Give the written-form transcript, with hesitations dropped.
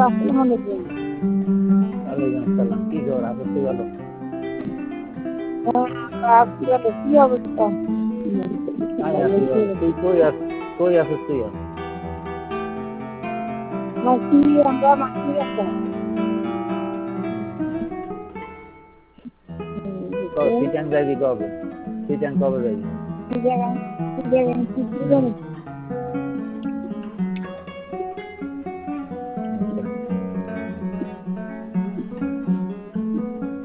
আসসালামাইকুম। ওয়ালাইকুম আসসালাম। কি খবর? আছো তুই ভালো? আছি ভালো। কি অবস্থা? আমি আছি ভালো। তুই কই আছিস তুই এখন? মাসি আমরা মাসি একটা সিটাং যাবি কবে? সিটাং কবে যাবি? কি জায়গায় কি জায়গায় কি জানি